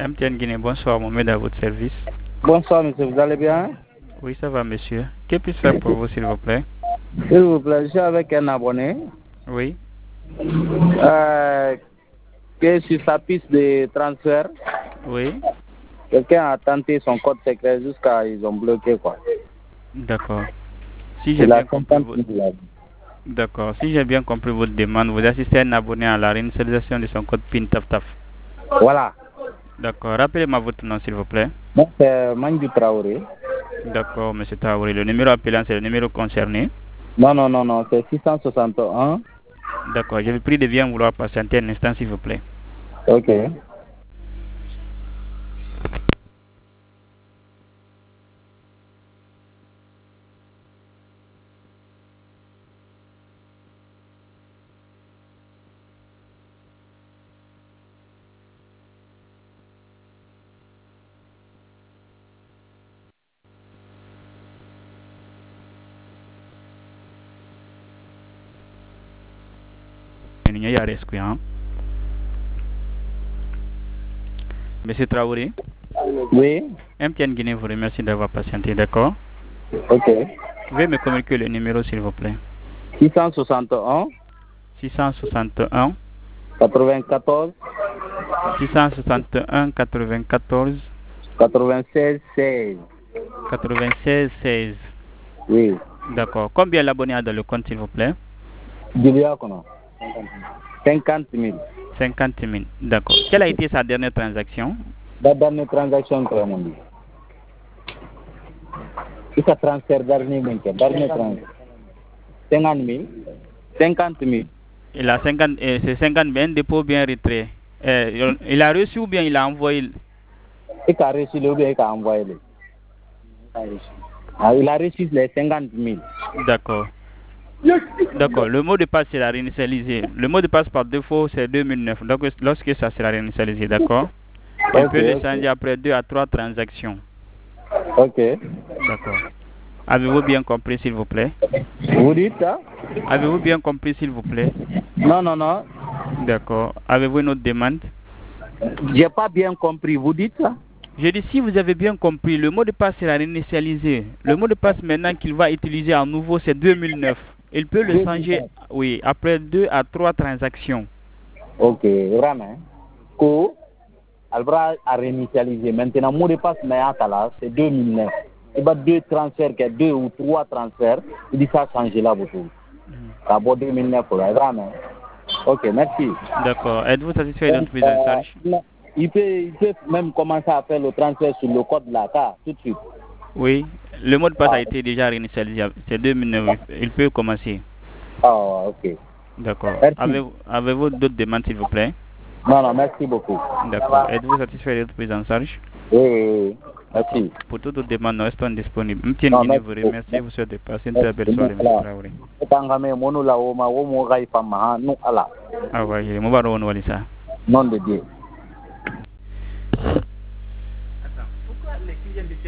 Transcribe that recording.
MTN Guinée, bonsoir, Mohamed à votre service. Bonsoir, monsieur, vous allez bien? Oui, ça va, monsieur. Que puis-je faire pour vous, s'il vous plaît? S'il vous plaît, je suis avec un abonné Oui, qui est sur sa piste de transfert. oui, Quelqu'un a tenté son code secret jusqu'à ils ont bloqué, quoi. d'accord. Si C'est j'ai la bien compris 50 000. D'accord. Si j'ai bien compris votre demande, vous assistez à un abonné à la réinitialisation de son code PIN Taf Taf. Voilà. D'accord. Rappelez-moi votre nom, s'il vous plaît. Moi, c'est Mandu Traoré. D'accord, monsieur Taouri. Le numéro appelant, c'est le numéro concerné. Non, c'est 661. D'accord. Je vous prie de bien vouloir patienter un instant, s'il vous plaît. Ok. Monsieur Traoré, Oui. MTN Guinée vous remercie d'avoir patienté, d'accord? Ok. Veuillez me communiquer le numéro, s'il vous plaît. 661 661 94 661 94 96 16. 96 16. Oui. D'accord. Combien l'abonné a dans le compte, s'il vous plaît? Diviakono. 50 000. 50 000. D'accord. Quelle a été sa dernière transaction? La dernière transaction que l'on dit. C'est un transfert dernier transfert. 50 000. 50 000. Il a 50, c'est 50 000, un dépôt bien retrait. Il a reçu ou bien il a envoyé? Il a reçu le bien, il a envoyé. Il a reçu les 50 000. D'accord. D'accord. Le mot de passe sera réinitialisé. Le mot de passe par défaut, c'est 2009. Donc, lorsque ça sera réinitialisé, d'accord? Il peut le changer après 2 à 3 transactions. Ok. D'accord. Avez-vous bien compris, s'il vous plaît? Vous dites ça? Avez-vous bien compris, s'il vous plaît? Non. D'accord. Avez-vous une autre demande? J'ai pas bien compris. Vous dites ça? Je dis, si vous avez bien compris, le mot de passe sera réinitialisé. Le mot de passe maintenant qu'il va utiliser à nouveau, c'est 2009. Il peut le changer, oui, après 2 à 3 transactions. Ok, vraiment. Ko, Albra a réinitialisé. Maintenant, le mot de passe là, c'est 2009. Il y a 2 transferts, 2 ou 3 transferts. Il dit ça changer là, beaucoup. D'abord 2009, vraiment. Ok, merci. D'accord. Êtes-vous satisfait de notre prise en charge? Il peut même commencer à faire le transfert sur le code là, tout de suite. Oui, le mot de passe a été déjà réinitialisé. C'est 2009. Il peut commencer. Ah, ok. D'accord. Merci. Avez-vous d'autres demandes, s'il vous plaît? Non, merci beaucoup. D'accord. Êtes-vous satisfait de notre prise en charge? Oui. Merci. Pour toute autre demande, nous restons disponibles. MTN Guinée vous remercie. Vous souhaite de passer une très belle soirée, M. Traoré. Ah, oui, je vais vous Walisa. Non de Dieu.